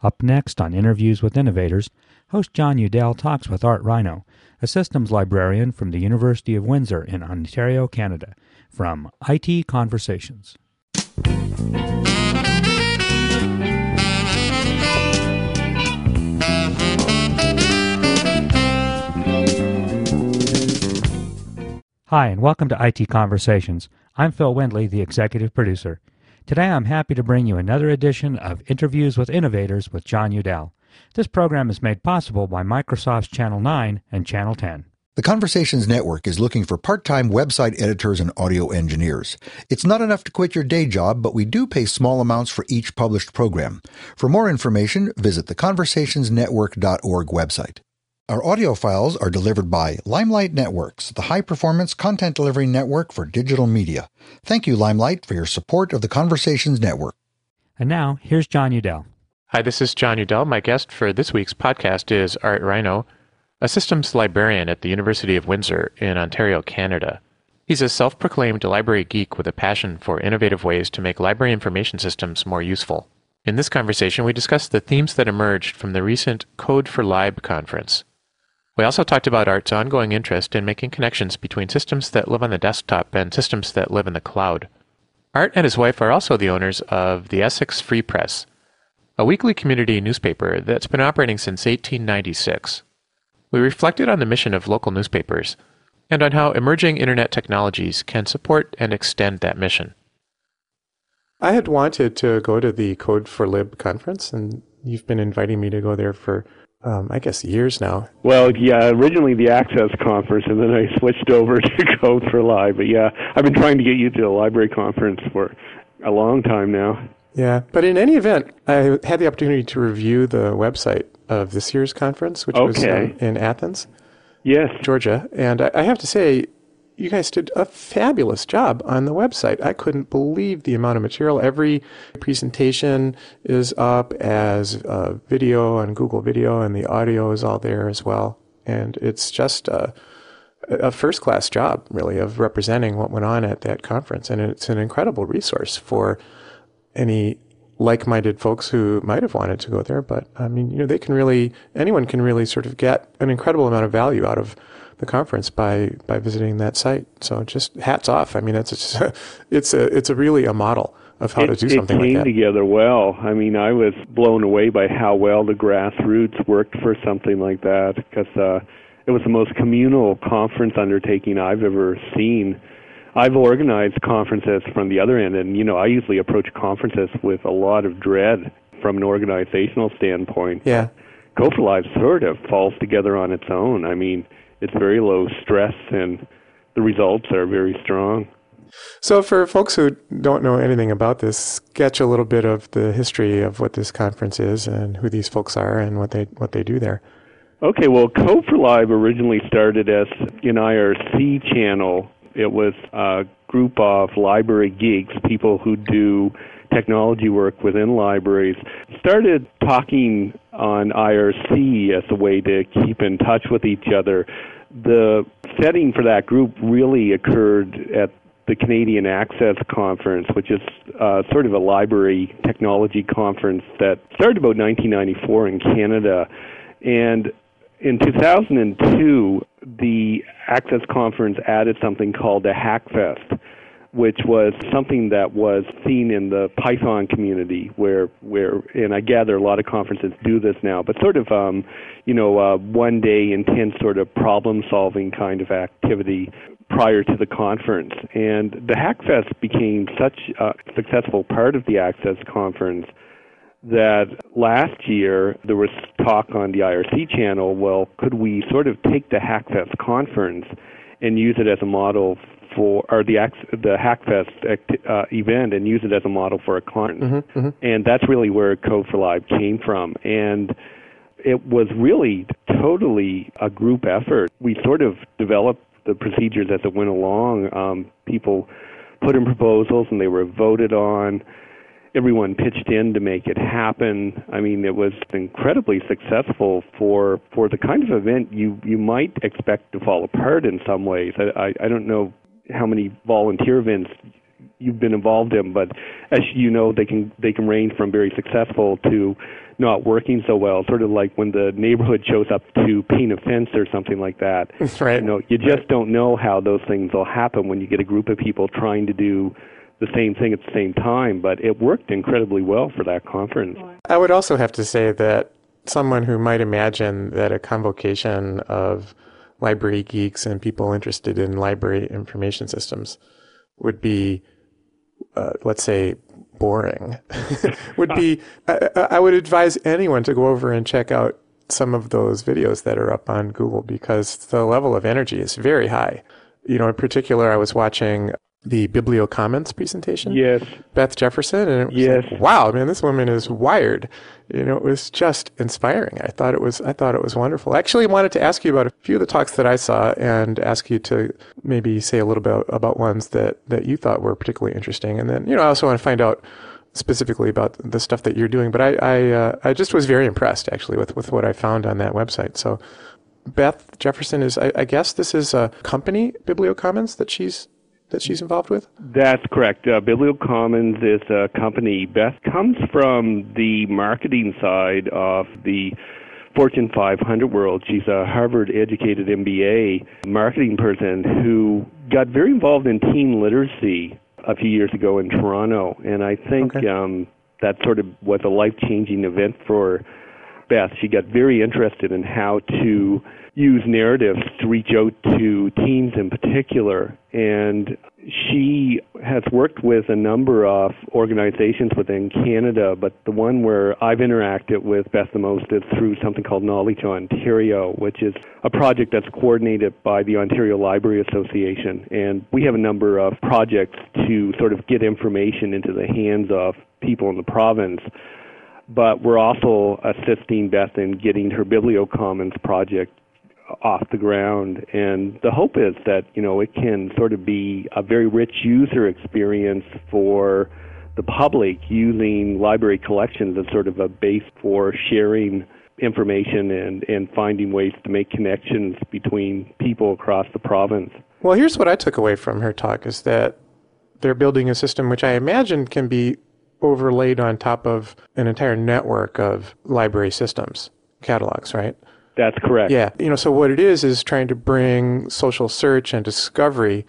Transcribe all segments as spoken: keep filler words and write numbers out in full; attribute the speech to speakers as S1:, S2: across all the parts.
S1: Up next on Interviews with Innovators, host John Udell talks with Art Rhino, a systems librarian from the University of Windsor in Ontario, Canada, from I T Conversations. Hi, and welcome to I T Conversations. I'm Phil Windley, the executive producer. Today I'm happy to bring you another edition of Interviews with Innovators with John Udell. This program is made possible by Microsoft's Channel nine and Channel ten.
S2: The Conversations Network is looking for part-time website editors and audio engineers. It's not enough to quit your day job, but we do pay small amounts for each published program. For more information, visit the conversations network dot org website. Our audio files are delivered by Limelight Networks, the high-performance content delivery network for digital media. Thank you, Limelight, for your support of the Conversations Network.
S1: And now, here's John Udell.
S3: Hi, this is John Udell. My guest for this week's podcast is Art Rhino, a systems librarian at the University of Windsor in Ontario, Canada. He's a self-proclaimed library geek with a passion for innovative ways to make library information systems more useful. In this conversation, we discussed the themes that emerged from the recent Code for Lib conference. We also talked about Art's ongoing interest in making connections between systems that live on the desktop and systems that live in the cloud. Art and his wife are also the owners of the Essex Free Press, a weekly community newspaper that's been operating since eighteen ninety-six. We reflected on the mission of local newspapers and on how emerging internet technologies can support and extend that mission. I had wanted to go to the Code for Lib conference, and you've been inviting me to go there for Um, I guess years now.
S4: Well, yeah, originally the Access Conference, and then I switched over to Code for Lib. But yeah, I've been trying to get you to a library conference for a long time now.
S3: Yeah, but in any event, I had the opportunity to review the website of this year's conference, which
S4: okay.
S3: was um, in Athens,
S4: yes,
S3: Georgia. And I, I have to say, you guys did a fabulous job on the website. I couldn't believe the amount of material. Every presentation is up as a video on Google Video, and the audio is all there as well. And it's just a, a first-class job, really, of representing what went on at that conference. And it's an incredible resource for any like-minded folks who might have wanted to go there. But, I mean, you know, they can really, anyone can really sort of get an incredible amount of value out of the conference by by visiting that site. So just hats off. I mean, it's just, it's a it's a really a model of how
S4: it,
S3: to do something like that.
S4: It came together well. I mean, I was blown away by how well the grassroots worked for something like that, because uh, it was the most communal conference undertaking I've ever seen. I've organized conferences from the other end, and you know, I usually approach conferences with a lot of dread from an organizational standpoint.
S3: Yeah,
S4: Code for Lib sort of falls together on its own. I mean, it's very low stress, and the results are very strong.
S3: So for folks who don't know anything about this, sketch a little bit of the history of what this conference is and who these folks are and what they what they do there.
S4: Okay, well, Code for Lib originally started as an I R C channel. It was a group of library geeks, people who do technology work within libraries, started talking on I R C as a way to keep in touch with each other. The setting for that group really occurred at the Canadian Access Conference, which is uh, sort of a library technology conference that started about nineteen ninety-four in Canada. And in two thousand two, the Access Conference added something called the Hackfest, which was something that was seen in the Python community, where, where, and I gather a lot of conferences do this now, but sort of, um, you know, uh, one day intense sort of problem-solving kind of activity prior to the conference. And the Hackfest became such a successful part of the Access Conference that last year there was talk on the I R C channel, well, could we sort of take the Hackfest conference and use it as a model for, or the the Hackfest uh, event and use it as a model for a conference.
S3: Mm-hmm, mm-hmm.
S4: And that's really where Code for Lib came from. And it was really totally a group effort. We sort of developed the procedures as it went along. Um, people put in proposals and they were voted on. Everyone pitched in to make it happen. I mean, it was incredibly successful for for the kind of event you, you might expect to fall apart in some ways. I, I, I don't know how many volunteer events you've been involved in, but as you know, they can they can range from very successful to not working so well, sort of like when the neighborhood shows up to paint a fence or something like that.
S3: Right.
S4: You know, you just
S3: right.
S4: don't know how those things will happen when you get a group of people trying to do the same thing at the same time, but it worked incredibly well for that conference.
S3: I would also have to say that someone who might imagine that a convocation of library geeks and people interested in library information systems would be, uh, let's say, boring, would be, I, I would advise anyone to go over and check out some of those videos that are up on Google, because the level of energy is very high. You know, in particular, I was watching the BiblioCommons presentation.
S4: Yes.
S3: Beth Jefferson. And it was
S4: yes.
S3: like, wow, man, this woman is wired. You know, it was just inspiring. I thought it was, I thought it was wonderful. I actually wanted to ask you about a few of the talks that I saw and ask you to maybe say a little bit about ones that, that you thought were particularly interesting. And then, you know, I also want to find out specifically about the stuff that you're doing. But I, I, uh, I just was very impressed actually with, with what I found on that website. So Beth Jefferson is, I, I guess this is a company, BiblioCommons, that she's that she's involved with?
S4: That's correct. Uh, BiblioCommons is a company. Beth comes from the marketing side of the Fortune five hundred world. She's a Harvard-educated M B A marketing person who got very involved in teen literacy a few years ago in Toronto, and I think
S3: okay.
S4: um, that sort of was a life-changing event for Beth. She got very interested in how to use narratives to reach out to teens in particular, and she has worked with a number of organizations within Canada, but the one where I've interacted with Beth the most is through something called Knowledge Ontario, which is a project that's coordinated by the Ontario Library Association, and we have a number of projects to sort of get information into the hands of people in the province. But we're also assisting Beth in getting her BiblioCommons project off the ground. And the hope is that, you know, it can sort of be a very rich user experience for the public using library collections as sort of a base for sharing information and, and finding ways to make connections between people across the province.
S3: Well, here's what I took away from her talk is that they're building a system which I imagine can be overlaid on top of an entire network of library systems, catalogs, right?
S4: That's correct.
S3: Yeah. You know, so what it is is trying to bring social search and discovery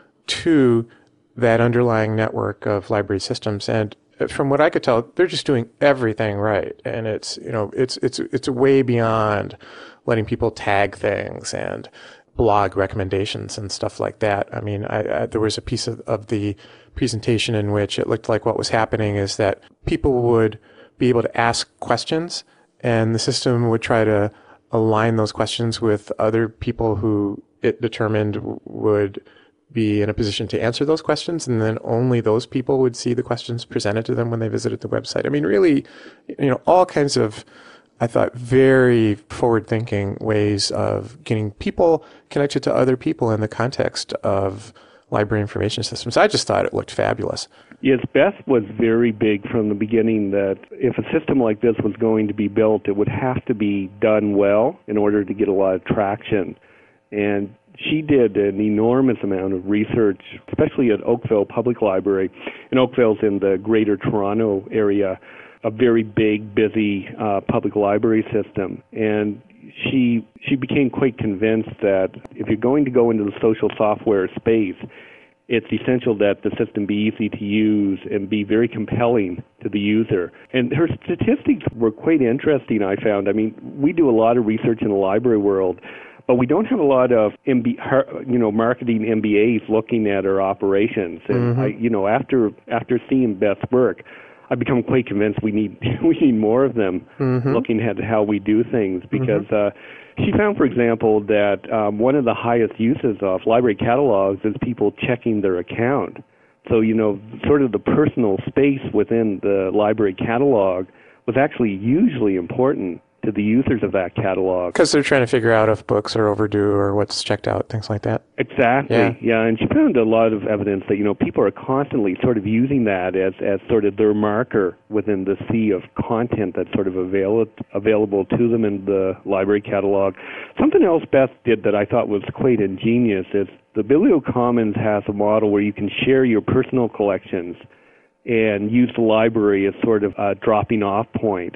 S3: to that underlying network of library systems. And from what I could tell, they're just doing everything right. And it's, you know, it's it's it's way beyond letting people tag things and blog recommendations and stuff like that. I mean, I, I, there was a piece of, of the presentation in which it looked like what was happening is that people would be able to ask questions and the system would try to align those questions with other people who it determined would be in a position to answer those questions, and then only those people would see the questions presented to them when they visited the website. I mean, really, you know, all kinds of, I thought, very forward-thinking ways of getting people connected to other people in the context of library information systems. I just thought it looked fabulous.
S4: Yes, Beth was very big from the beginning that if a system like this was going to be built, it would have to be done well in order to get a lot of traction. And she did an enormous amount of research, especially at Oakville Public Library. And Oakville's in the Greater Toronto area, a very big, busy uh, public library system. And she she became quite convinced that if you're going to go into the social software space, it's essential that the system be easy to use and be very compelling to the user. And her statistics were quite interesting, I found. I mean, we do a lot of research in the library world, but we don't have a lot of M B, you know, marketing M B As looking at our operations. And
S3: mm-hmm.
S4: I, you know, after after seeing Beth's work, I've become quite convinced we need we need more of them
S3: mm-hmm.
S4: looking at how we do things, because mm-hmm. uh, she found, for example, that um, one of the highest uses of library catalogs is people checking their account. So, you know, sort of the personal space within the library catalog was actually usually important to the users of that catalog.
S3: Because they're trying to figure out if books are overdue or what's checked out, things like that.
S4: Exactly.
S3: Yeah.
S4: yeah, and she found a lot of evidence that, you know, people are constantly sort of using that as, as sort of their marker within the sea of content that's sort of avail- available to them in the library catalog. Something else Beth did that I thought was quite ingenious is the BiblioCommons has a model where you can share your personal collections and use the library as sort of a dropping off point.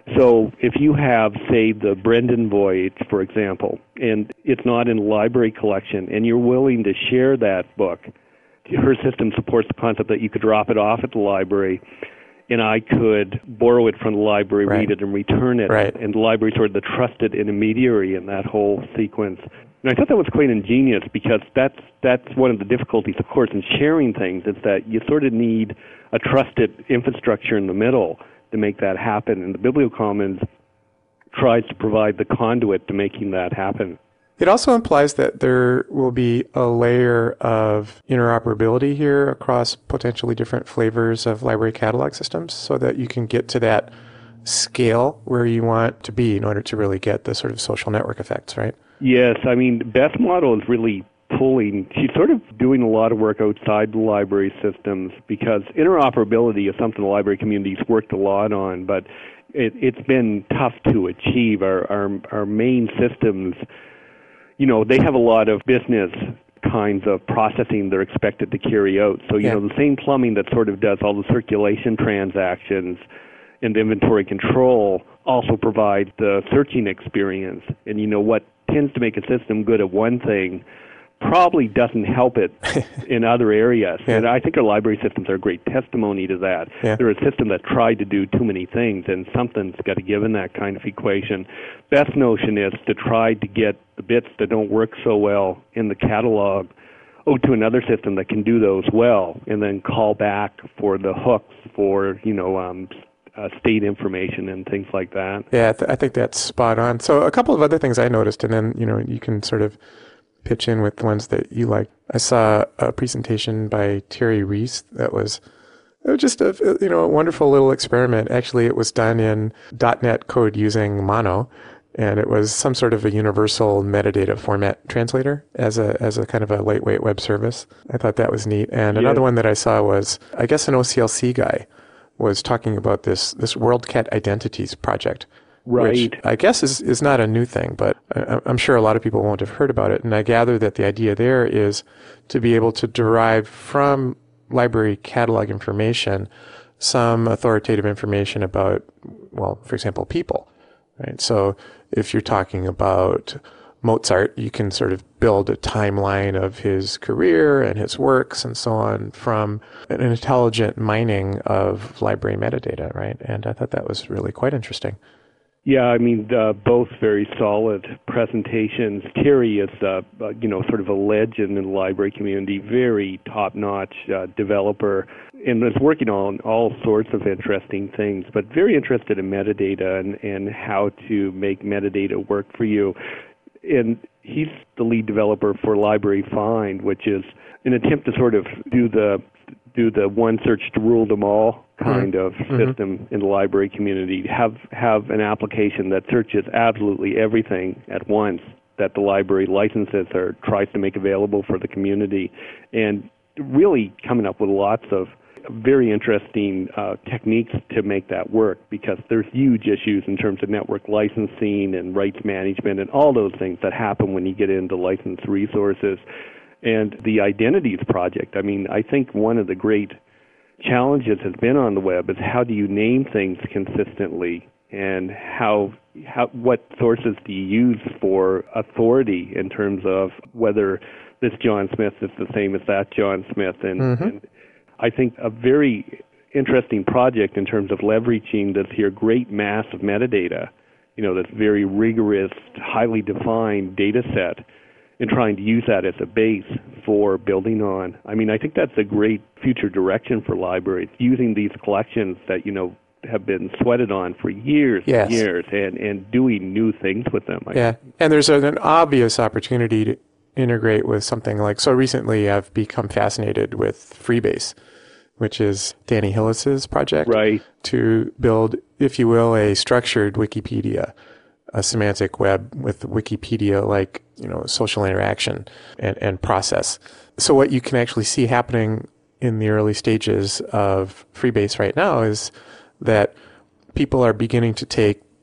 S4: So if you have, say, the Brendan Voyage, for example, and it's not in a library collection, and you're willing to share that book, her system supports the concept that you could drop it off at the library, and I could borrow it from the library,
S3: right.
S4: read it, and return it.
S3: Right.
S4: And the library is sort of the trusted intermediary in that whole sequence. And I thought that was quite ingenious, because that's that's one of the difficulties, of course, in sharing things, is that you sort of need a trusted infrastructure in the middle to make that happen. And the BiblioCommons tries to provide the conduit to making that happen.
S3: It also implies that there will be a layer of interoperability here across potentially different flavors of library catalog systems, so that you can get to that scale where you want to be in order to really get the sort of social network effects, right?
S4: Yes, I mean, Beth's model is really pulling, she's sort of doing a lot of work outside the library systems, because interoperability is something the library community's worked a lot on, but it, it's been tough to achieve. Our, our, our main systems, you know, they have a lot of business kinds of processing they're expected to carry out. So, you
S3: yeah.
S4: know, the same plumbing that sort of does all the circulation transactions and inventory control also provides the searching experience. And, you know, what tends to make a system good at one thing probably doesn't help it in other areas.
S3: Yeah.
S4: And I think our library systems are a great testimony to that.
S3: Yeah.
S4: They're a system that tried to do too many things, and something's got to give in that kind of equation. Beth's notion is to try to get the bits that don't work so well in the catalog oh, to another system that can do those well, and then call back for the hooks for, you know, um, uh, state information and things like that.
S3: Yeah, I, th- I think that's spot on. So a couple of other things I noticed, and then, you know, you can sort of pitch in with the ones that you like. I saw a presentation by Terry Reese that was, it was just a, you know, a wonderful little experiment. Actually, it was done in dot net code using Mono, and it was some sort of a universal metadata format translator as a as a kind of a lightweight web service. I thought that was neat. And
S4: yeah.
S3: another one that I saw was, I guess, an O C L C guy was talking about this this WorldCat Identities project.
S4: Right.
S3: Which I guess is, is not a new thing, but I, I'm sure a lot of people won't have heard about it. And I gather that the idea there is to be able to derive from library catalog information some authoritative information about, well, for example, people, right? So if you're talking about Mozart, you can sort of build a timeline of his career and his works and so on from an intelligent mining of library metadata, right? And I thought that was really quite interesting.
S4: Yeah, I mean, uh, both very solid presentations. Terry is, uh, uh, you know, sort of a legend in the library community, very top-notch uh, developer, and is working on all sorts of interesting things, but very interested in metadata and, and how to make metadata work for you. And he's the lead developer for Library Find, which is an attempt to sort of do the do the one search to rule them all kind mm-hmm. of system mm-hmm. in the library community. Have have an application that searches absolutely everything at once that the library licenses or tries to make available for the community, and really coming up with lots of very interesting uh, techniques to make that work, because there's huge issues in terms of network licensing and rights management and all those things that happen when you get into licensed resources. And the Identities project, I mean, I think one of the great challenges has been on the web is how do you name things consistently, and how, how what sources do you use for authority in terms of whether this John Smith is the same as that John Smith. And, mm-hmm. and I think a very interesting project in terms of leveraging this here great mass of metadata, you know, this very rigorous, highly defined data set, and trying to use that as a base for building on. I mean, I think that's a great future direction for libraries, using these collections that, you know, have been sweated on for years yes. and years, and, and doing new things with them. I
S3: yeah, think. And there's an obvious opportunity to integrate with something like, so recently I've become fascinated with Freebase, which is Danny Hillis's project,
S4: right.
S3: to build, if you will, a structured Wikipedia, a semantic web with Wikipedia-like, you know, social interaction and, and process. So what you can actually see happening in the early stages of Freebase right now is that people are beginning to take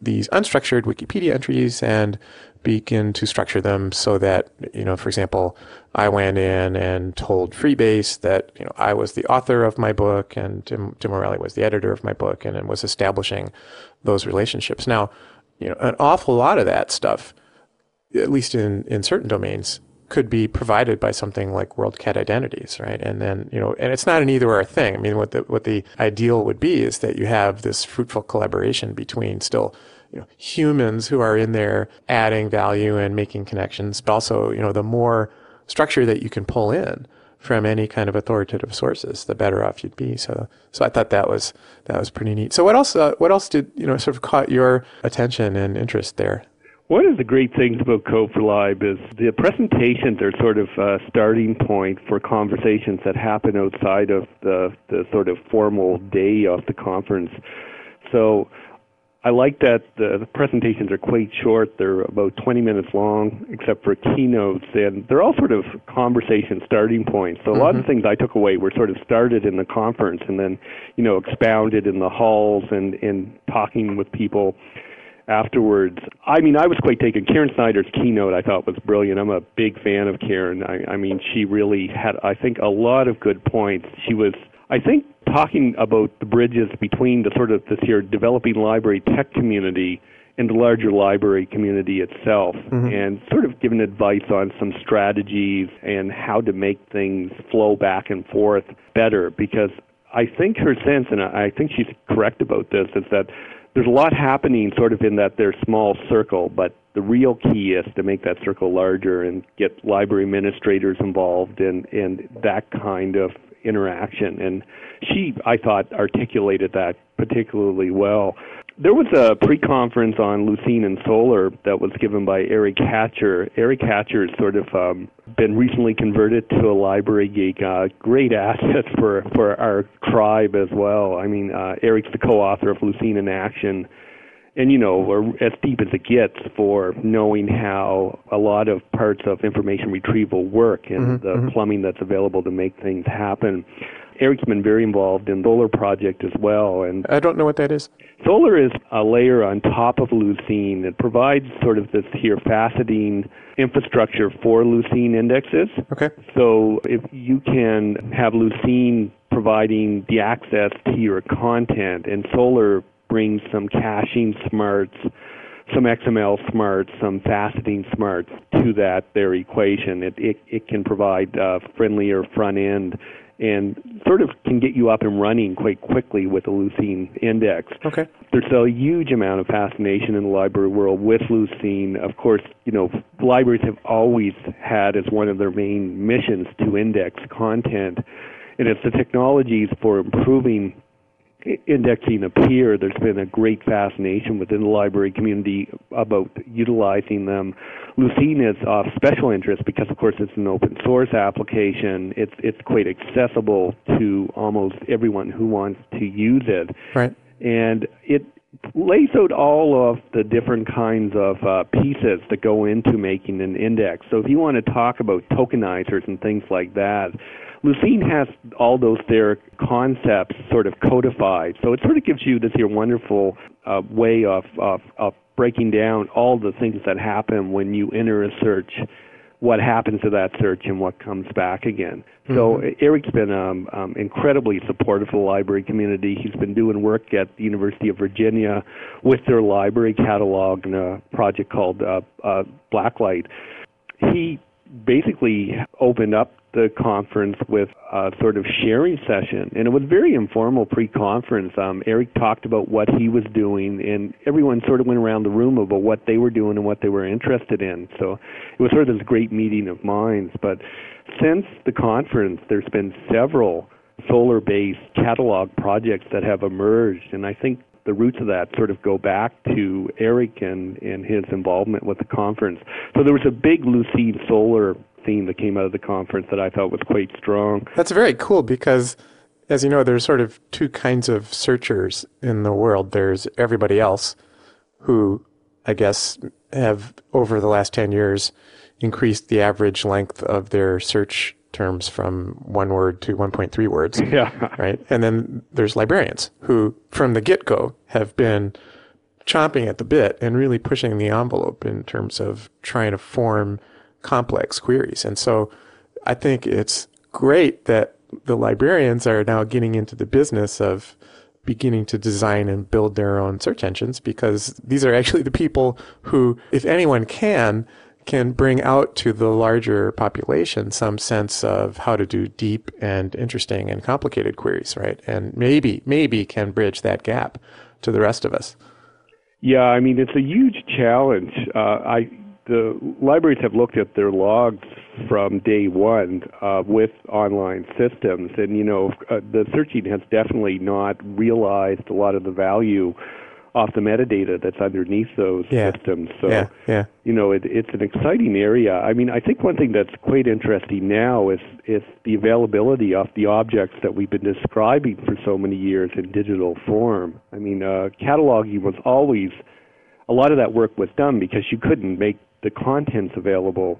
S3: these unstructured Wikipedia entries and begin to structure them so that, you know, for example, I went in and told Freebase that, you know, I was the author of my book and Tim, Tim O'Reilly was the editor of my book, and, and was establishing those relationships. Now, you know, an awful lot of that stuff, at least in, in certain domains, could be provided by something like WorldCat Identities, right? And then, you know, and it's not an either or thing. I mean, what the what the ideal would be is that you have this fruitful collaboration between still, you know, humans who are in there adding value and making connections, but also, you know, the more structure that you can pull in from any kind of authoritative sources, the better off you'd be. So, so I thought that was that was pretty neat. So, what else? Uh, what else did you know sort of caught your attention and interest there?
S4: One of the great things about Code for Lib is the presentations are sort of a starting point for conversations that happen outside of the, the sort of formal day of the conference. So I like that the, the presentations are quite short. They're about twenty minutes long, except for keynotes, and they're all sort of conversation starting points. So a mm-hmm. lot of things I took away were sort of started in the conference and then, you know, expounded in the halls and, and talking with people afterwards. I mean, I was quite taken. Karen Snyder's keynote I thought was brilliant. I'm a big fan of Karen. I, I mean, she really had, I think, a lot of good points. She was, I think, talking about the bridges between the sort of this here developing library tech community and the larger library community itself, mm-hmm. and sort of giving advice on some strategies and how to make things flow back and forth better. Because I think her sense, and I think she's correct about this, is that there's a lot happening sort of in that their small circle, but the real key is to make that circle larger and get library administrators involved in, in that kind of interaction. And she, I thought, articulated that particularly well. There was a pre-conference on Lucene and Solr that was given by Eric Hatcher. Eric Hatcher has sort of um, been recently converted to a library geek. Uh, great asset for, for our tribe as well. I mean, uh, Eric's the co-author of Lucene in Action, and, you know, we're as deep as it gets for knowing how a lot of parts of information retrieval work and mm-hmm, the mm-hmm. plumbing that's available to make things happen. Eric's been very involved in the Solr project as well. And
S3: I don't know what that is.
S4: Solr is a layer on top of Lucene. It provides sort of this here faceting infrastructure for Lucene indexes.
S3: Okay.
S4: So if you can have Lucene providing the access to your content, and Solr brings some caching smarts, some X M L smarts, some faceting smarts to that their equation. It it, it can provide uh, friendlier front end and sort of can get you up and running quite quickly with a Lucene index.
S3: Okay.
S4: There's a huge amount of fascination in the library world with Lucene. Of course, you know, libraries have always had as one of their main missions to index content, and as the technologies for improving indexing appear, there's been a great fascination within the library community about utilizing them. Lucene is of special interest because, of course, it's an open source application. It's it's quite accessible to almost everyone who wants to use it.
S3: Right.
S4: And it lays out all of the different kinds of uh, pieces that go into making an index. So if you want to talk about tokenizers and things like that, Lucene has all those their concepts sort of codified. So it sort of gives you this here wonderful uh, way of, of, of breaking down all the things that happen when you enter a search, what happens to that search and what comes back again. Mm-hmm. So Eric's been um, um, incredibly supportive of the library community. He's been doing work at the University of Virginia with their library catalog in a project called uh, uh, Blacklight. He basically opened up the conference with a sort of sharing session, and it was very informal pre-conference. Um, Eric talked about what he was doing, and everyone sort of went around the room about what they were doing and what they were interested in. So it was sort of this great meeting of minds. But since the conference, there's been several Solr-based catalog projects that have emerged, and I think the roots of that sort of go back to Eric and, and his involvement with the conference. So there was a big Lucene Solr theme that came out of the conference that I thought was quite strong.
S3: That's very cool because, as you know, there's sort of two kinds of searchers in the world. There's everybody else who, I guess, have over the last ten years increased the average length of their search terms from one word to one point three words.
S4: Yeah.
S3: Right? And then there's librarians who, from the get-go, have been chomping at the bit and really pushing the envelope in terms of trying to form complex queries. And so I think it's great that the librarians are now getting into the business of beginning to design and build their own search engines, because these are actually the people who, if anyone can, can bring out to the larger population some sense of how to do deep and interesting and complicated queries, right? And maybe, maybe can bridge that gap to the rest of us.
S4: Yeah, I mean, it's a huge challenge. Uh, I the libraries have looked at their logs from day one uh, with online systems, and you know, uh, the searching has definitely not realized a lot of the value off the metadata that's underneath those
S3: yeah.
S4: systems. So,
S3: yeah, yeah.
S4: you know, it, it's an exciting area. I mean, I think one thing that's quite interesting now is is the availability of the objects that we've been describing for so many years in digital form. I mean, uh, cataloging was always, a lot of that work was done because you couldn't make the contents available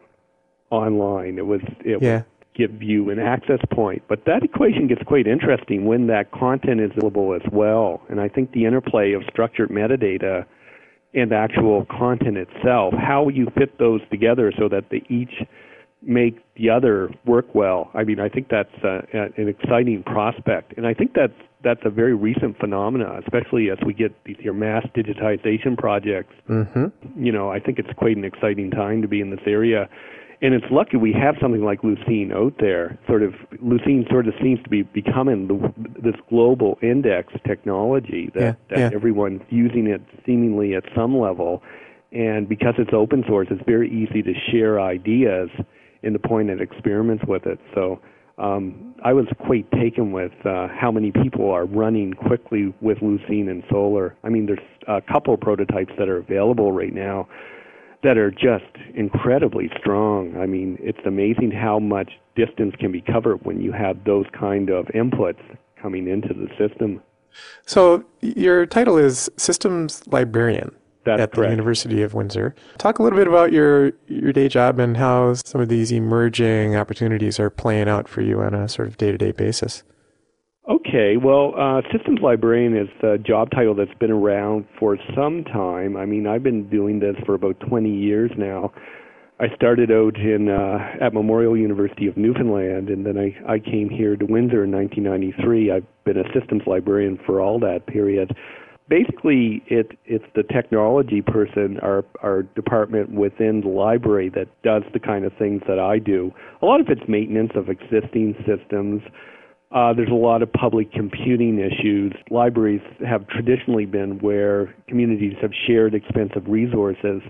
S4: online. It was, it
S3: yeah.
S4: would give you an access point. But that equation gets quite interesting when that content is available as well. And I think the interplay of structured metadata and the actual content itself, how you fit those together so that they each make the other work well. I mean, I think that's uh, an exciting prospect. And I think that's, that's a very recent phenomena, especially as we get these your mass digitization projects.
S3: Mm-hmm.
S4: You know, I think it's quite an exciting time to be in this area. And it's lucky we have something like Lucene out there. Sort of, Lucene sort of seems to be becoming the, this global index technology that,
S3: yeah,
S4: that
S3: yeah.
S4: everyone's using it seemingly at some level. And because it's open source, it's very easy to share ideas and to point at experiments with it. So um, I was quite taken with uh, how many people are running quickly with Lucene and Solr. I mean, there's a couple of prototypes that are available right now that are just incredibly strong. I mean, it's amazing how much distance can be covered when you have those kind of inputs coming into the system.
S3: So your title is Systems Librarian
S4: That's
S3: at
S4: correct.
S3: the University of Windsor. Talk a little bit about your, your day job and how some of these emerging opportunities are playing out for you on a sort of day-to-day basis.
S4: Okay, well, uh, Systems Librarian is a job title that's been around for some time. I mean, I've been doing this for about twenty years now. I started out in uh, at Memorial University of Newfoundland, and then I, I came here to Windsor in nineteen ninety-three. I've been a systems librarian for all that period. Basically, it, it's the technology person, our, our department within the library, that does the kind of things that I do. A lot of it's maintenance of existing systems. Uh, there's a lot of public computing issues. Libraries have traditionally been where communities have shared expensive resources,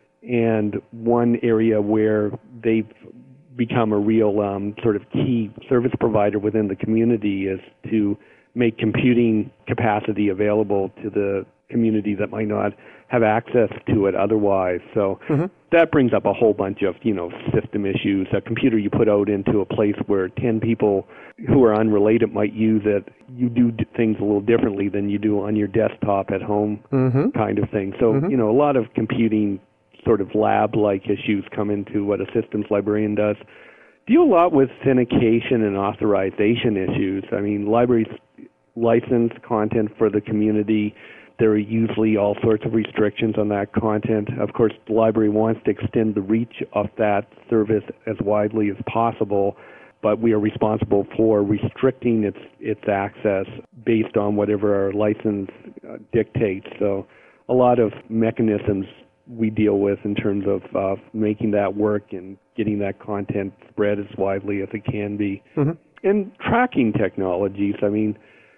S4: and one area where they've become a real um, sort of key service provider within the community is to make computing capacity available to the community that might not have access to it otherwise. So mm-hmm. that brings up a whole bunch of, you know, system issues. A computer you put out into a place where ten people who are unrelated might use it, you do things a little differently than you do on your desktop at home, mm-hmm. kind of thing. So, mm-hmm. you know, a lot of computing sort of lab-like issues come into what a systems librarian does. Deal a lot with syndication and authorization issues. I mean, libraries license content for the community. There are usually all sorts of restrictions on that content. Of course, the library wants to extend the reach of that service as widely as possible, but we are responsible for restricting its its access based on whatever our license uh, dictates. So a lot of mechanisms we deal with in terms of uh, making that work and getting that content spread as widely as it can be. Mm-hmm. And tracking technologies, I mean,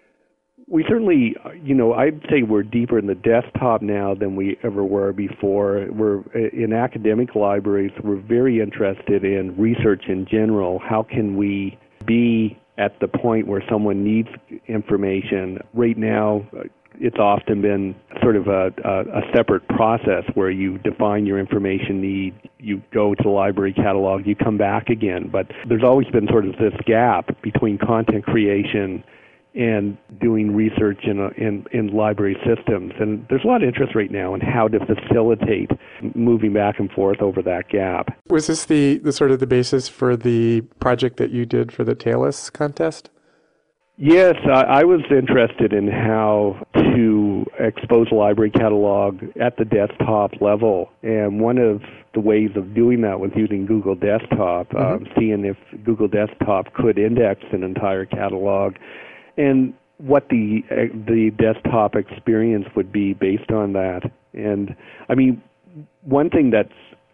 S4: we certainly, you know, I'd say we're deeper in the desktop now than we ever were before. We're in academic libraries, we're very interested in research in general. How can we be at the point where someone needs information? Right now, it's often been sort of a, a, a separate process where you define your information need, you go to the library catalog, you come back again. But there's always been sort of this gap between content creation and doing research in, a, in in library systems. And there's a lot of interest right now in how to facilitate moving back and forth over that gap.
S3: Was this the, the sort of the basis for the project that you did for the Talus contest?
S4: Yes, I, I was interested in how to to expose a library catalog at the desktop level. And one of the ways of doing that was using Google Desktop, mm-hmm. um, seeing if Google Desktop could index an entire catalog, and what the uh, the desktop experience would be based on that. And I mean, one thing that's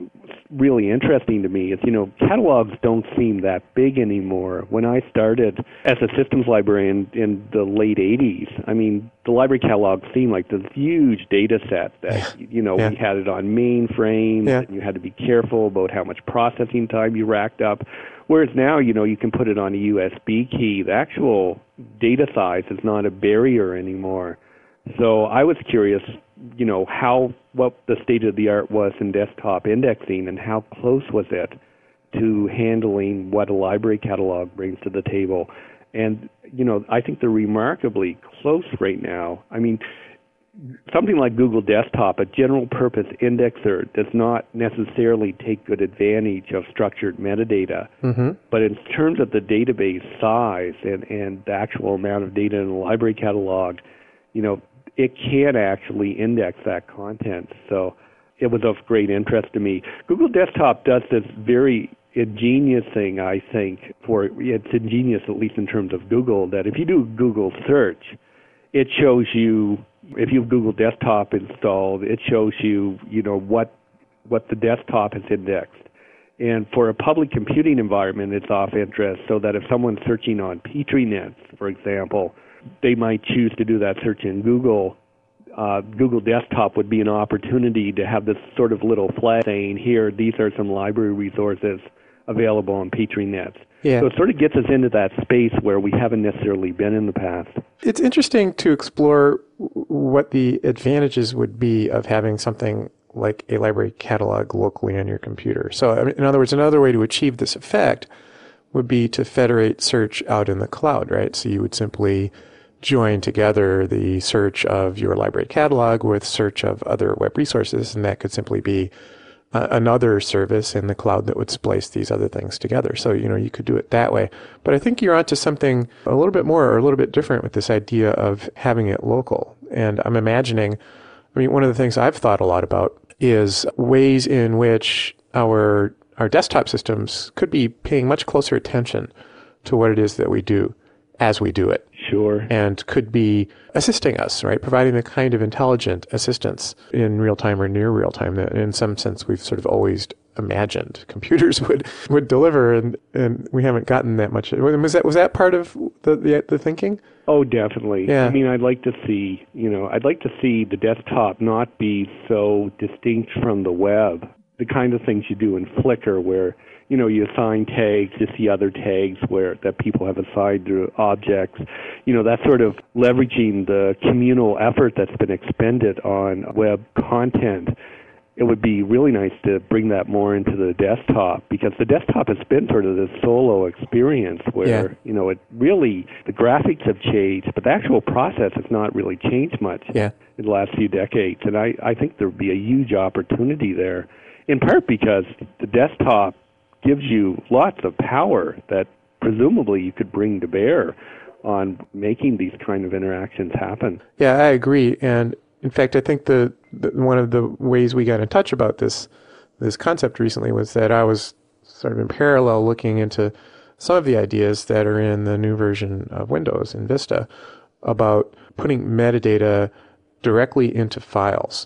S4: really interesting to me is, you know, catalogs don't seem that big anymore. When I started as a systems librarian in the late eighties, I mean, the library catalog seemed like this huge data set that, you know, yeah. we had it on mainframes, yeah. and you had to be careful about how much processing time you racked up. Whereas now, you know, you can put it on a U S B key. The actual data size is not a barrier anymore. So I was curious, you know, how what the state of the art was in desktop indexing, and how close was it to handling what a library catalog brings to the table. And, you know, I think they're remarkably close right now. I mean, something like Google Desktop, a general purpose indexer, does not necessarily take good advantage of structured metadata. Mm-hmm. But in terms of the database size and, and the actual amount of data in the library catalog, you know, it can actually index that content. So it was of great interest to me. Google Desktop does this very ingenious thing, I think, for it's ingenious at least in terms of Google, that if you do Google search, it shows you, if you have Google Desktop installed, it shows you, you know, what what the desktop is indexed. And for a public computing environment, it's of interest, so that if someone's searching on PetriNet, for example, they might choose to do that search in Google. Uh, Google Desktop would be an opportunity to have this sort of little flag saying, here, these are some library resources available on PetriNet. Yeah. So it sort of gets us into that space where we haven't necessarily been in the past.
S5: It's interesting to explore what the advantages would be of having something like a library catalog locally on your computer. So, I mean, in other words, another way to achieve this effect would be to federate search out in the cloud, right? So you would simply join together the search of your library catalog with search of other web resources, and that could simply be uh, another service in the cloud that would splice these other things together. So, you know, you could do it that way. But I think you're onto something a little bit more or a little bit different with this idea of having it local. And I'm imagining, I mean, one of the things I've thought a lot about is ways in which our our desktop systems could be paying much closer attention to what it is that we do as we do it.
S4: Sure.
S5: And could be assisting us, right? Providing the kind of intelligent assistance in real time or near real time that in some sense we've sort of always imagined computers would, would deliver, and, and we haven't gotten that much. Was that was that part of the, the the thinking?
S4: Oh, definitely.
S5: Yeah.
S4: I mean, I'd like to see, you know, I'd like to see the desktop not be so distinct from the web. The kind of things you do in Flickr where, you know, you assign tags, you see other tags where that people have assigned to objects. You know, that sort of leveraging the communal effort that's been expended on web content. It would be really nice to bring that more into the desktop, because the desktop has been sort of this solo experience where, yeah. you know, it really, the graphics have changed, but the actual process has not really changed much
S5: yeah.
S4: in the last few decades. And I, I think there would be a huge opportunity there, in part because the desktop gives you lots of power that presumably you could bring to bear on making these kind of interactions happen.
S5: Yeah, I agree. And in fact, I think the, the one of the ways we got in touch about this this concept recently was that I was sort of in parallel looking into some of the ideas that are in the new version of Windows in Vista about putting metadata directly into files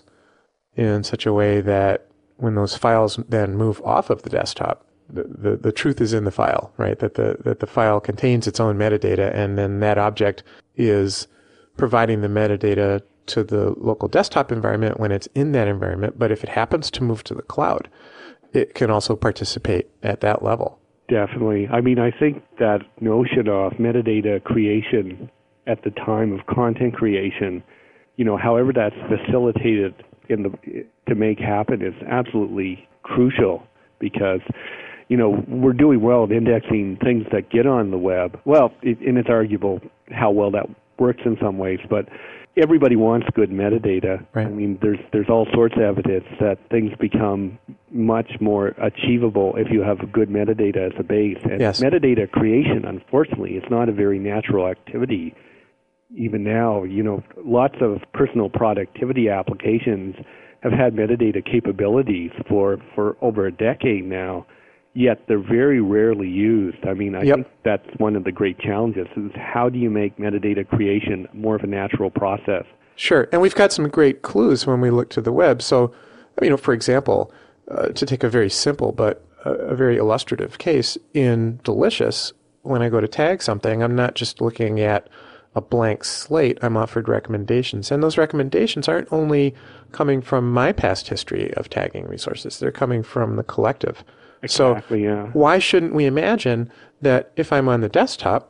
S5: in such a way that when those files then move off of the desktop, the, the, the truth is in the file, right? That the that the file contains its own metadata, and then that object is providing the metadata to the local desktop environment when it's in that environment. But if it happens to move to the cloud, it can also participate at that level.
S4: Definitely. I mean, I think that notion of metadata creation at the time of content creation, you know, however that's facilitated in the to make happen is absolutely crucial, because, you know, we're doing well at indexing things that get on the web. Well, it, and it's arguable how well that works in some ways, but everybody wants good metadata.
S5: Right.
S4: I mean, there's there's all sorts of evidence that things become much more achievable if you have good metadata as a base. And
S5: yes.
S4: metadata creation, unfortunately, is not a very natural activity even now, you know, lots of personal productivity applications have had metadata capabilities for, for over a decade now, yet they're very rarely used. I mean, I
S5: yep.
S4: think that's one of the great challenges, is how do you make metadata creation more of a natural process?
S5: Sure, and we've got some great clues when we look to the web. So, you know, for example, uh, to take a very simple but a, a very illustrative case, in Delicious, when I go to tag something, I'm not just looking at a blank slate. I'm offered recommendations. And those recommendations aren't only coming from my past history of tagging resources. They're coming from the collective.
S4: Exactly,
S5: so
S4: yeah.
S5: Why shouldn't we imagine that if I'm on the desktop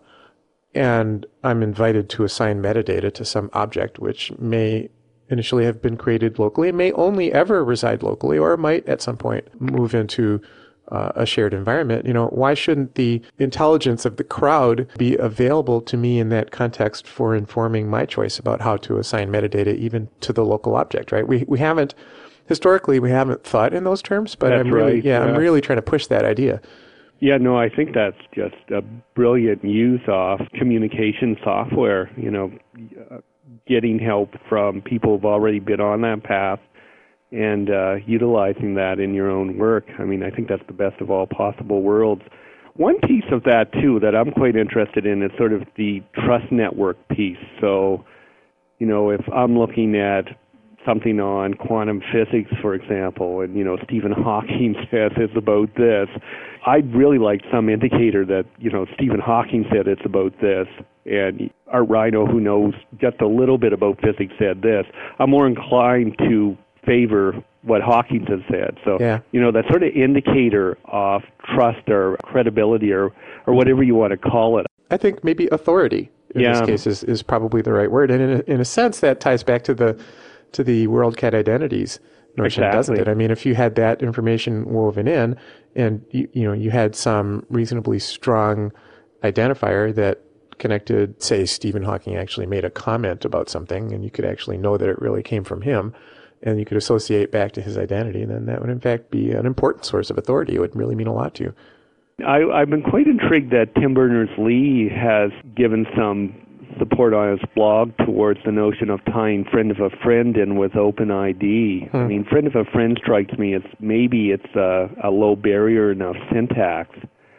S5: and I'm invited to assign metadata to some object, which may initially have been created locally, may only ever reside locally, or might at some point move into Uh, a shared environment, you know, why shouldn't the intelligence of the crowd be available to me in that context for informing my choice about how to assign metadata even to the local object, right? We we haven't, historically, we haven't thought in those terms, but
S4: That's
S5: I'm really,
S4: right,
S5: yeah,
S4: yeah.
S5: I'm really trying to push that idea.
S4: Yeah, no, I think that's just a brilliant use of communication software, you know, getting help from people who've already been on that path and uh, utilizing that in your own work. I mean, I think that's the best of all possible worlds. One piece of that, too, that I'm quite interested in is sort of the trust network piece. So, you know, if I'm looking at something on quantum physics, for example, and, you know, Stephen Hawking says it's about this, I'd really like some indicator that, you know, Stephen Hawking said it's about this, and Art Rhino, who knows just a little bit about physics, said this. I'm more inclined to favor what Hawking has said. So,
S5: yeah.
S4: you know, that sort of indicator of trust or credibility or, or whatever you want to call it.
S5: I think maybe authority in
S4: yeah.
S5: this case is, is probably the right word. And in a, in a sense, that ties back to the to the WorldCat identities notion,
S4: exactly.
S5: doesn't it? I mean, if you had that information woven in and, you, you know, you had some reasonably strong identifier that connected, say, Stephen Hawking actually made a comment about something, and you could actually know that it really came from him, and you could associate back to his identity, then that would in fact be an important source of authority. It would really mean a lot to you.
S4: I, I've been quite intrigued that Tim Berners-Lee has given some support on his blog towards the notion of tying friend of a friend in with OpenID. Hmm. I mean, friend of a friend strikes me as maybe it's a, a low barrier enough syntax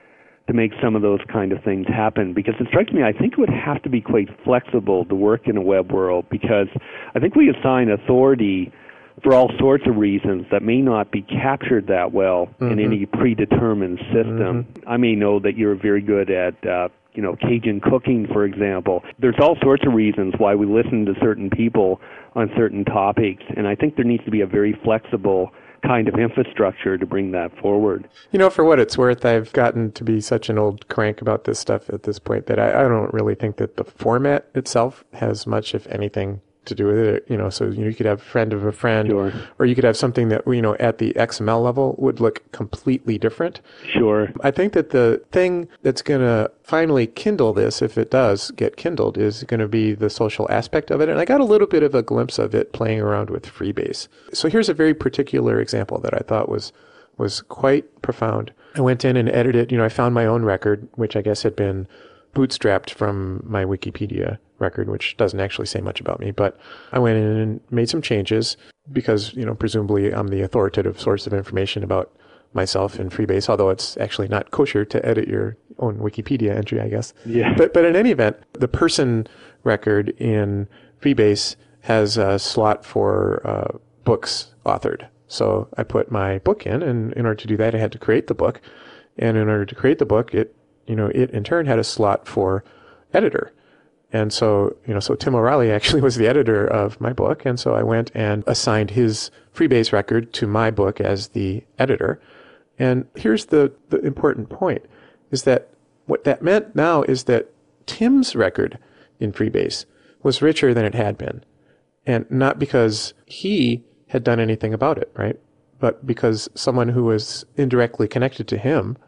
S4: to make some of those kind of things happen, because it strikes me, I think it would have to be quite flexible to work in a web world, because I think we assign authority for all sorts of reasons that may not be captured that well mm-hmm. in any predetermined system. Mm-hmm. I may know that you're very good at, uh, you know, Cajun cooking, for example. There's all sorts of reasons why we listen to certain people on certain topics, and I think there needs to be a very flexible kind of infrastructure to bring that forward.
S5: You know, for what it's worth, I've gotten to be such an old crank about this stuff at this point that I, I don't really think that the format itself has much, if anything, to do with it. You know, so you, know, you could have friend of a friend,
S4: sure.
S5: or you could have something that, you know, at the X M L level would look completely different.
S4: Sure.
S5: I think that the thing that's going to finally kindle this, if it does get kindled, is going to be the social aspect of it. And I got a little bit of a glimpse of it playing around with Freebase. So here's a very particular example that I thought was was quite profound. I went in and edited, you know, I found my own record, which I guess had been bootstrapped from my Wikipedia record, which doesn't actually say much about me, but I went in and made some changes because, you know, presumably I'm the authoritative source of information about myself in Freebase, although it's actually not kosher to edit your own Wikipedia entry, I guess.
S4: Yeah.
S5: But, but in any event, the person record in Freebase has a slot for uh, books authored. So I put my book in, and in order to do that, I had to create the book. And in order to create the book, it, you know, it in turn had a slot for editor. And so, you know, so Tim O'Reilly actually was the editor of my book. And so I went and assigned his Freebase record to my book as the editor. And here's the, the important point, is that what that meant now is that Tim's record in Freebase was richer than it had been. And not because he had done anything about it, right? But because someone who was indirectly connected to him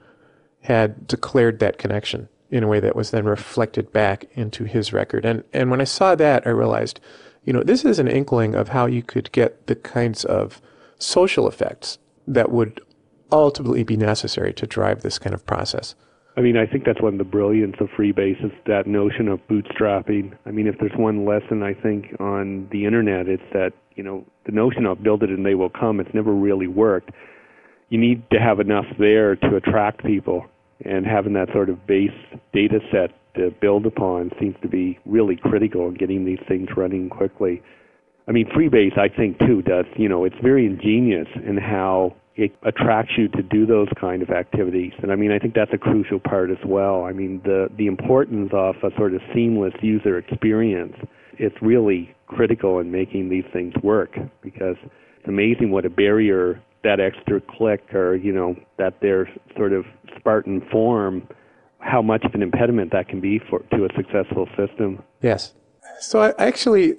S5: had declared that connection in a way that was then reflected back into his record. And and when I saw that, I realized, you know, this is an inkling of how you could get the kinds of social effects that would ultimately be necessary to drive this kind of process.
S4: I mean, I think that's one of the brilliance of Freebase is that notion of bootstrapping. I mean, if there's one lesson, I think, on the internet, it's that, you know, the notion of build it and they will come, it's never really worked. You need to have enough there to attract people, and having that sort of base data set to build upon seems to be really critical in getting these things running quickly. I mean, Freebase, I think, too, does, you know, it's very ingenious in how it attracts you to do those kind of activities. And I mean, I think that's a crucial part as well. I mean, the, the importance of a sort of seamless user experience, it's really critical in making these things work, because it's amazing what a barrier that extra click or, you know, that their sort of Spartan form, how much of an impediment that can be for to a successful system.
S5: Yes. So I actually...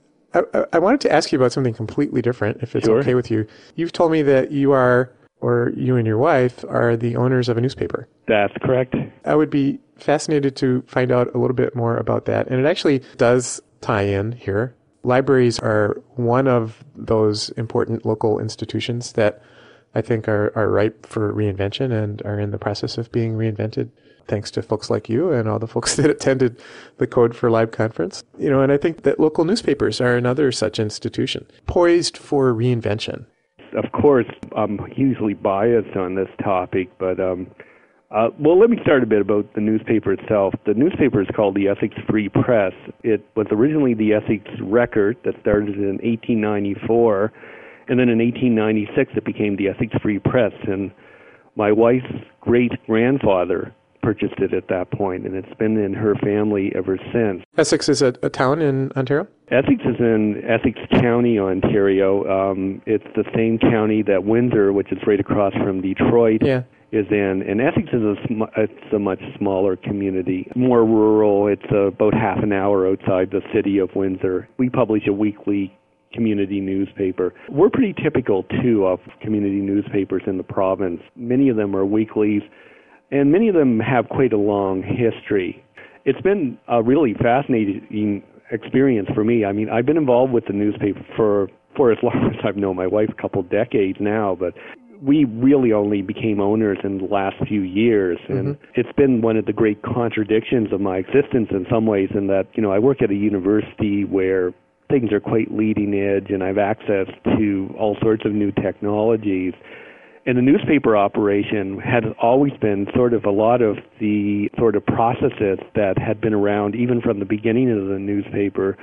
S5: I, I wanted to ask you about something completely different, if it's
S4: Sure.
S5: okay with you. You've told me that you are, or you and your wife, are the owners of a newspaper.
S4: That's correct.
S5: I would be fascinated to find out a little bit more about that. And it actually does tie in here. Libraries are one of those important local institutions that I think are, are ripe for reinvention and are in the process of being reinvented, thanks to folks like you and all the folks that attended the Code for Live conference. You know, and I think that local newspapers are another such institution, poised for reinvention.
S4: Of course, I'm hugely biased on this topic, but, um, uh, well, let me start a bit about the newspaper itself. The newspaper is called the Essex Free Press. It was originally the Essex Record that started in eighteen ninety-four, and then in eighteen ninety-six it became the Essex Free Press, and my wife's great-grandfather purchased it at that point, and it's been in her family ever since.
S5: Essex is a, a town in Ontario?
S4: Essex is in Essex County, Ontario. Um, it's the same county that Windsor, which is right across from Detroit,
S5: Yeah.
S4: is in. And Essex is a, sm- it's a much smaller community, more rural. It's uh, about half an hour outside the city of Windsor. We publish a weekly community newspaper. We're pretty typical, too, of community newspapers in the province. Many of them are weeklies, and many of them have quite a long history. It's been a really fascinating experience for me. I mean, I've been involved with the newspaper for, for as long as I've known my wife, a couple decades now, but we really only became owners in the last few years, and mm-hmm. it's been one of the great contradictions of my existence in some ways, in that, you know, I work at a university where things are quite leading edge, and I have access to all sorts of new technologies. And the newspaper operation had always been sort of a lot of the sort of processes that had been around even from the beginning of the newspaper.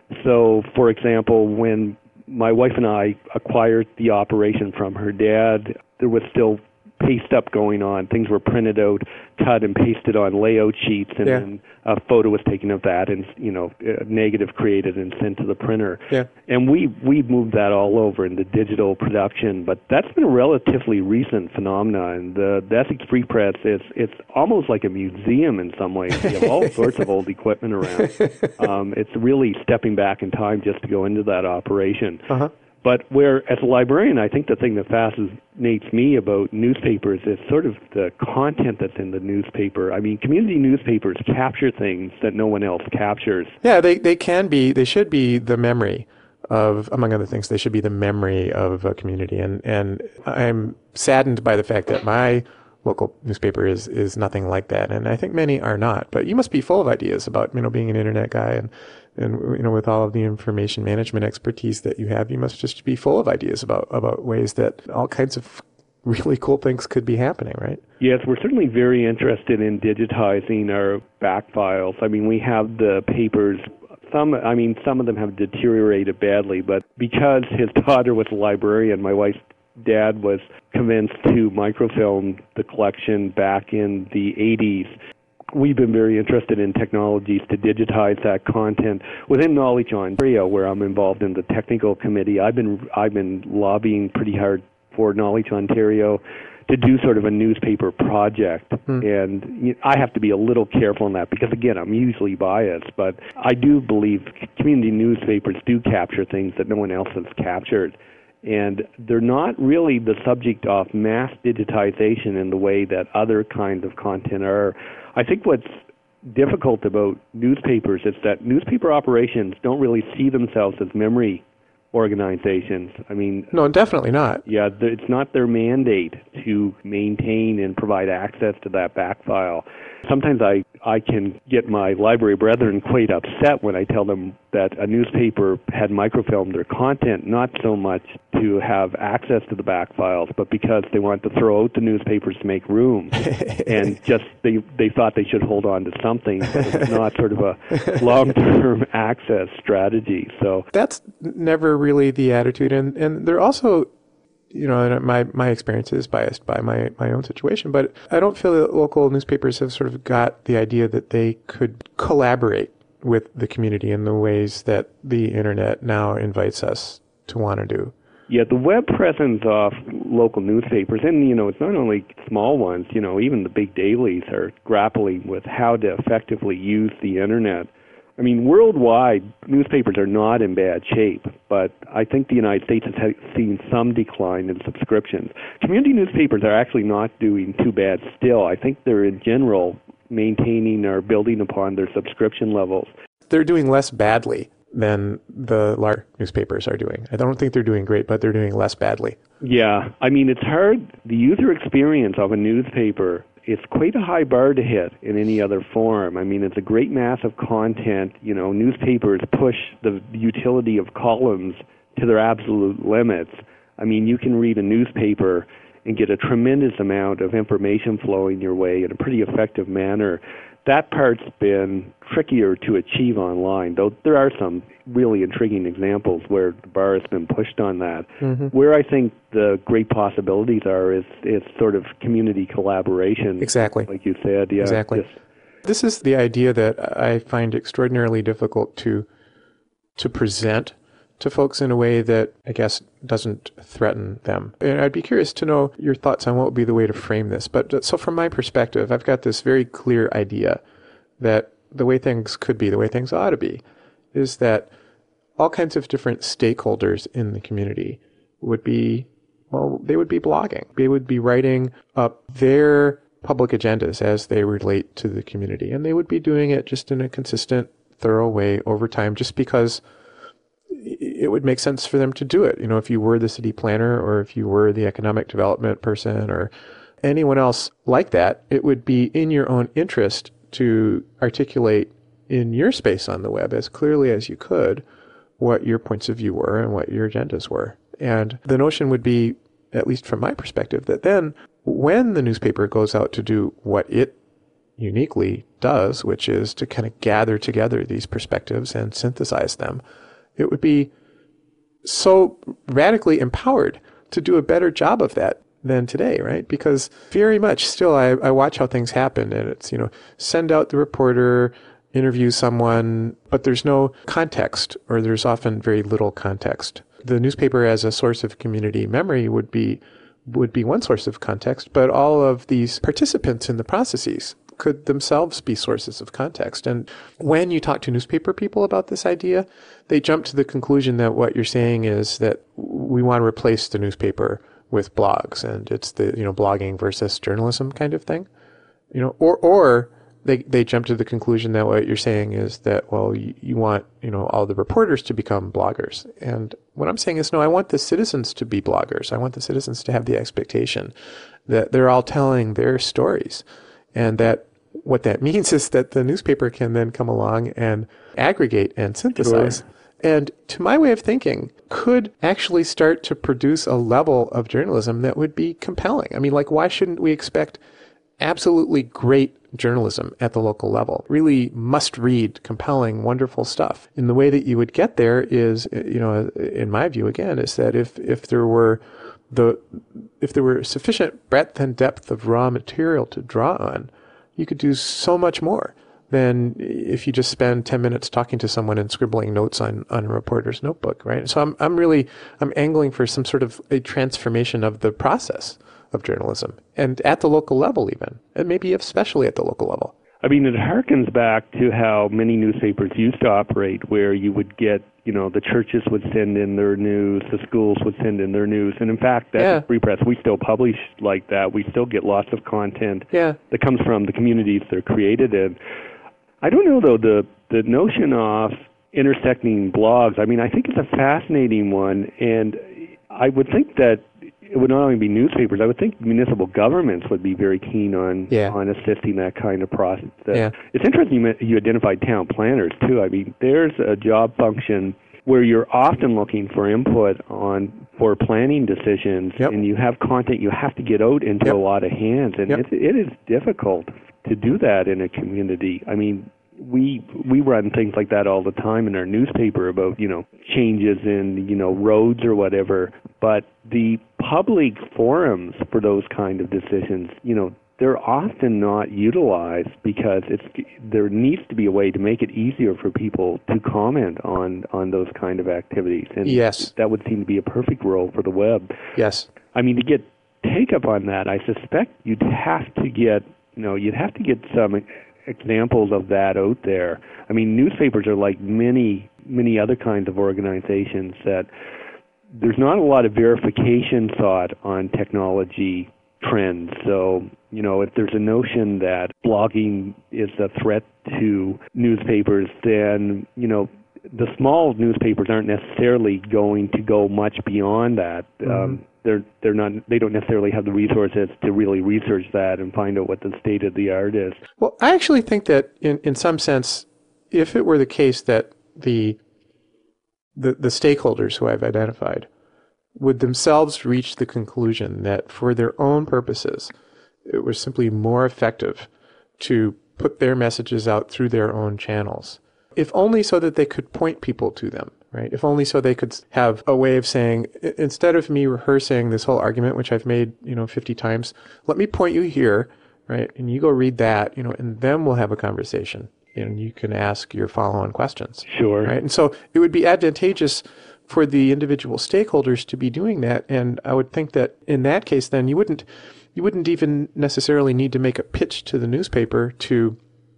S4: So, for example, when my wife and I acquired the operation from her dad, there was still paste up going on. Things were printed out, cut and pasted on layout sheets, and
S5: yeah.
S4: then a photo was taken of that, and, you know, a negative created and sent to the printer.
S5: Yeah.
S4: And we we moved that all over into digital production, but that's been a relatively recent phenomenon. The, the Essex Free Press is it's almost like a museum in some ways. We have all sorts of old equipment around. Um, it's really stepping back in time just to go into that operation.
S5: Uh-huh.
S4: But where, as a librarian, I think the thing that fascinates me about newspapers is sort of the content that's in the newspaper. I mean, community newspapers capture things that no one else captures.
S5: Yeah, they, they can be, they should be the memory of, among other things, they should be the memory of a community. And, and I'm saddened by the fact that my local newspaper is, is nothing like that. And I think many are not. But you must be full of ideas about, you know, being an internet guy, and And, you know, with all of the information management expertise that you have, you must just be full of ideas about, about ways that all kinds of really cool things could be happening, right?
S4: Yes, we're certainly very interested in digitizing our back files. I mean, we have the papers. Some, I mean, some of them have deteriorated badly, but because his daughter was a librarian, my wife's dad was convinced to microfilm the collection back in the eighties. We've been very interested in technologies to digitize that content. Within Knowledge Ontario, where I'm involved in the technical committee, I've been I've been lobbying pretty hard for Knowledge Ontario to do sort of a newspaper project. Hmm. And you know, I have to be a little careful on that because, again, I'm usually biased, but I do believe community newspapers do capture things that no one else has captured. And they're not really the subject of mass digitization in the way that other kinds of content are. I think what's difficult about newspapers is that newspaper operations don't really see themselves as memory organizations. I mean,
S5: no, definitely not.
S4: Yeah, it's not their mandate to maintain and provide access to that back file. Sometimes I, I can get my library brethren quite upset when I tell them that a newspaper had microfilmed their content, not so much to have access to the back files, but because they want to throw out the newspapers to make room. And just they, they thought they should hold on to something, but it's not sort of a long-term access strategy. So
S5: that's never really the attitude. And, and they're also, you know, my, my experience is biased by my, my own situation, but I don't feel that local newspapers have sort of got the idea that they could collaborate with the community in the ways that the internet now invites us to want to do.
S4: Yeah, the web presence of local newspapers, and, you know, it's not only small ones, you know, even the big dailies are grappling with how to effectively use the internet. I mean, worldwide, newspapers are not in bad shape, but I think the United States has seen some decline in subscriptions. Community newspapers are actually not doing too bad still. I think they're, in general, maintaining or building upon their subscription levels.
S5: They're doing less badly than the large newspapers are doing. I don't think they're doing great, but they're doing less badly.
S4: Yeah, I mean, it's hard. The user experience of a newspaper, it's quite a high bar to hit in any other form. I mean, it's a great mass of content. You know, newspapers push the utility of columns to their absolute limits. I mean, you can read a newspaper and get a tremendous amount of information flowing your way in a pretty effective manner. That part's been trickier to achieve online, though there are some really intriguing examples where the bar has been pushed on that. Mm-hmm. Where I think the great possibilities are is, is sort of community collaboration.
S5: Exactly.
S4: Like you said. Yeah,
S5: exactly.
S4: Just,
S5: this is the idea that I find extraordinarily difficult to to present to folks in a way that, I guess, doesn't threaten them. And I'd be curious to know your thoughts on what would be the way to frame this. But so from my perspective, I've got this very clear idea that the way things could be, the way things ought to be, is that all kinds of different stakeholders in the community would be, well, they would be blogging. They would be writing up their public agendas as they relate to the community. And they would be doing it just in a consistent, thorough way over time, just because it would make sense for them to do it. You know, if you were the city planner or if you were the economic development person or anyone else like that, it would be in your own interest to articulate in your space on the web as clearly as you could what your points of view were and what your agendas were. And the notion would be, at least from my perspective, that then when the newspaper goes out to do what it uniquely does, which is to kind of gather together these perspectives and synthesize them, it would be so radically empowered to do a better job of that than today, right? Because very much still I, I watch how things happen, and it's, you know, send out the reporter, interview someone, but there's no context, or there's often very little context. The newspaper as a source of community memory would be would be one source of context, but all of these participants in the processes could themselves be sources of context. And when you talk to newspaper people about this idea, they jump to the conclusion that what you're saying is that we want to replace the newspaper with blogs, and it's the, you know, blogging versus journalism kind of thing. You know, or or they they jump to the conclusion that what you're saying is that, well, you, you want, you know, all the reporters to become bloggers. And what I'm saying is, no, I want the citizens to be bloggers. I want the citizens to have the expectation that they're all telling their stories. And that what that means is that the newspaper can then come along and aggregate and synthesize. Sure. And to my way of thinking, could actually start to produce a level of journalism that would be compelling. I mean, like, why shouldn't we expect absolutely great journalism at the local level? Really must-read, compelling, wonderful stuff. And the way that you would get there is, you know, in my view, again, is that if if there were the if there were sufficient breadth and depth of raw material to draw on, you could do so much more than if you just spend ten minutes talking to someone and scribbling notes on, on a reporter's notebook, right? So I'm I'm really, I'm angling for some sort of a transformation of the process of journalism, and at the local level even, and maybe especially at the local level.
S4: I mean, it harkens back to how many newspapers used to operate, where you would get, you know, the churches would send in their news, the schools would send in their news. And in fact, that's yeah. Free Press. We still publish like that. We still get lots of content
S5: yeah.
S4: that comes from the communities they're created in. I don't know, though, the, the notion of intersecting blogs. I mean, I think it's a fascinating one, and I would think that it would not only be newspapers. I would think municipal governments would be very keen on
S5: yeah.
S4: on assisting that kind of process.
S5: Yeah.
S4: It's interesting you, you identified town planners, too. I mean, there's a job function where you're often looking for input on for planning decisions,
S5: yep.
S4: and you have content you have to get out into
S5: yep.
S4: a lot of hands, and
S5: yep.
S4: it, it is difficult to do that in a community. I mean, we we run things like that all the time in our newspaper about, you know, changes in, you know, roads or whatever, but the public forums for those kind of decisions, you know, they're often not utilized because it's there needs to be a way to make it easier for people to comment on, on those kind of activities. And
S5: yes.
S4: that would seem to be a perfect role for the web.
S5: Yes.
S4: I mean, to get take up on that, I suspect you'd have to get, you know, you'd have to get some examples of that out there. I mean, newspapers are like many, many other kinds of organizations that there's not a lot of verification sought on technology trends. So, you know, if there's a notion that blogging is a threat to newspapers, then, you know, the small newspapers aren't necessarily going to go much beyond that. Mm-hmm. Um, they're they're not they don't necessarily have the resources to really research that and find out what the state of the art is.
S5: Well, I actually think that in, in some sense, if it were the case that the the the stakeholders who I've identified would themselves reach the conclusion that for their own purposes, it was simply more effective to put their messages out through their own channels, if only so that they could point people to them, right? If only so they could have a way of saying, instead of me rehearsing this whole argument, which I've made, you know, fifty times, let me point you here, right? And you go read that, you know, and then we'll have a conversation and you can ask your follow-on questions.
S4: Sure.
S5: Right? And so it would be advantageous for the individual stakeholders to be doing that. And I would think that in that case, then you wouldn't, you wouldn't even necessarily need to make a pitch to the newspaper to,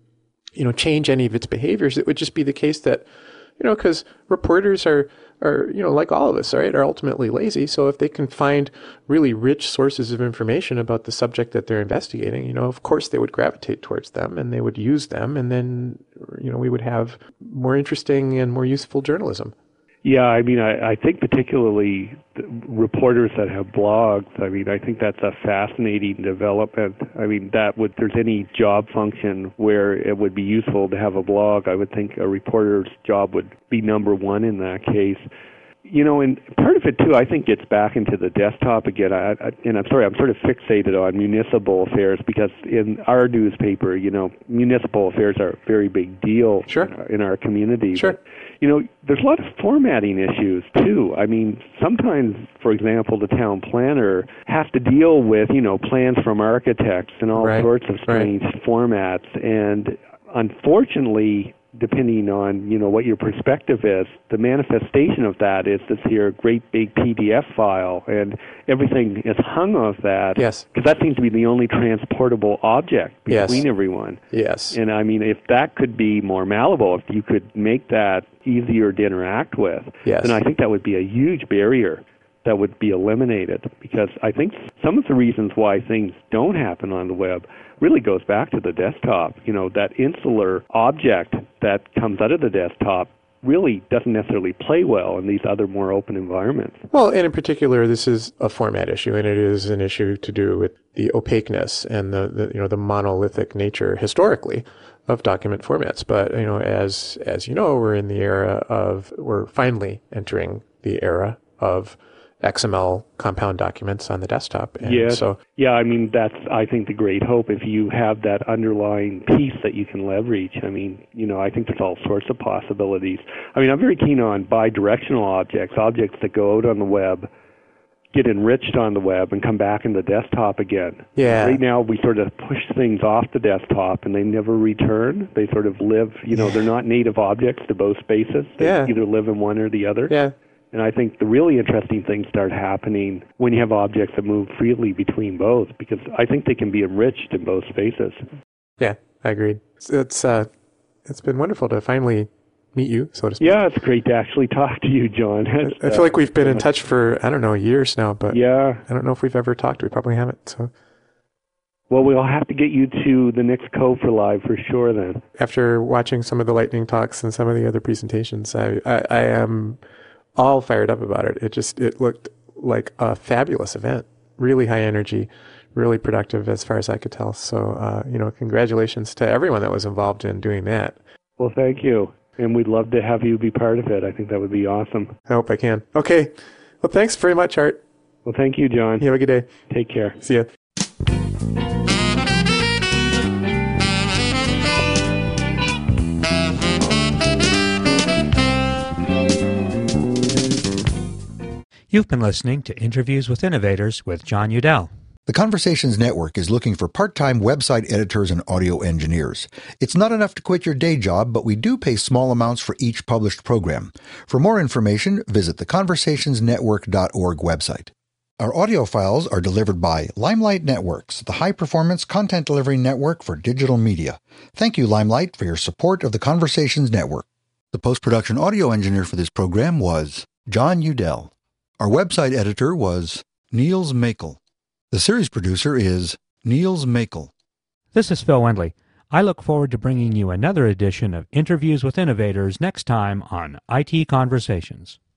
S5: you know, change any of its behaviors. It would just be the case that, you know, because reporters are, are, you know, like all of us, right, are ultimately lazy. So if they can find really rich sources of information about the subject that they're investigating, you know, of course they would gravitate towards them and they would use them. And then, you know, we would have more interesting and more useful journalism.
S4: Yeah, I mean, I, I think particularly the reporters that have blogs, I mean, I think that's a fascinating development. I mean, that would, if there's any job function where it would be useful to have a blog, I would think a reporter's job would be number one in that case. You know, and part of it, too, I think gets back into the desktop again. I, I, and I'm sorry, I'm sort of fixated on municipal affairs because in our newspaper, you know, municipal affairs are a very big deal
S5: sure.
S4: in, our, in our community.
S5: Sure.
S4: But, you know, there's a lot of formatting issues, too. I mean, sometimes, for example, the town planner has to deal with, you know, plans from architects and all
S5: right.
S4: sorts of strange right. formats. And unfortunately, depending on, you know, what your perspective is, the manifestation of that is this here great big P D F file, and everything is hung off that.
S5: Yes.
S4: Because that seems to be the only transportable object between
S5: yes.
S4: everyone.
S5: Yes.
S4: And I mean, if that could be more malleable, if you could make that easier to interact with,
S5: yes.
S4: then I think that would be a huge barrier that would be eliminated. Because I think some of the reasons why things don't happen on the web really goes back to the desktop. You know, that insular object that comes out of the desktop really doesn't necessarily play well in these other more open environments.
S5: Well, and in particular, this is a format issue, and it is an issue to do with the opaqueness and the, the you know the monolithic nature historically of document formats. But you know, as as you know, we're in the era of we're finally entering the era of X M L compound documents on the desktop. And
S4: yeah,
S5: so,
S4: yeah, I mean, that's, I think, the great hope. If you have that underlying piece that you can leverage, I mean, you know, I think there's all sorts of possibilities. I mean, I'm very keen on bi-directional objects, objects that go out on the web, get enriched on the web, and come back in the desktop again.
S5: Yeah.
S4: Right now, we sort of push things off the desktop, and they never return. They sort of live, you know, they're not native objects to both spaces. They
S5: yeah.
S4: either live in one or the other.
S5: Yeah.
S4: And I think the really interesting things start happening when you have objects that move freely between both, because I think they can be enriched in both spaces.
S5: Yeah, I agree. It's it's, uh, it's been wonderful to finally meet you, so to speak.
S4: Yeah, it's great to actually talk to you, John.
S5: I, I feel like we've been in touch for, I don't know, years now, but
S4: yeah.
S5: I don't know if we've ever talked. We probably haven't. So
S4: Well, we'll have to get you to the next Code for Live for sure then.
S5: After watching some of the lightning talks and some of the other presentations, I, I, I am all fired up about it. It just, it looked like a fabulous event. Really high energy, really productive as far as I could tell. So, uh, you know, congratulations to everyone that was involved in doing that.
S4: Well, thank you. And we'd love to have you be part of it. I think that would be awesome.
S5: I hope I can. Okay. Well, thanks very much, Art.
S4: Well, thank you, John.
S5: You have a good day.
S4: Take care.
S5: See ya.
S1: You've been listening to Interviews with Innovators with John Udell.
S2: The Conversations Network is looking for part-time website editors and audio engineers. It's not enough to quit your day job, but we do pay small amounts for each published program. For more information, visit the conversations network dot org website. Our audio files are delivered by Limelight Networks, the high-performance content delivery network for digital media. Thank you, Limelight, for your support of the Conversations Network. The post-production audio engineer for this program was John Udell. Our website editor was Niels Makel. The series producer is Niels Makel.
S1: This is Phil Wendley. I look forward to bringing you another edition of Interviews with Innovators next time on I T Conversations.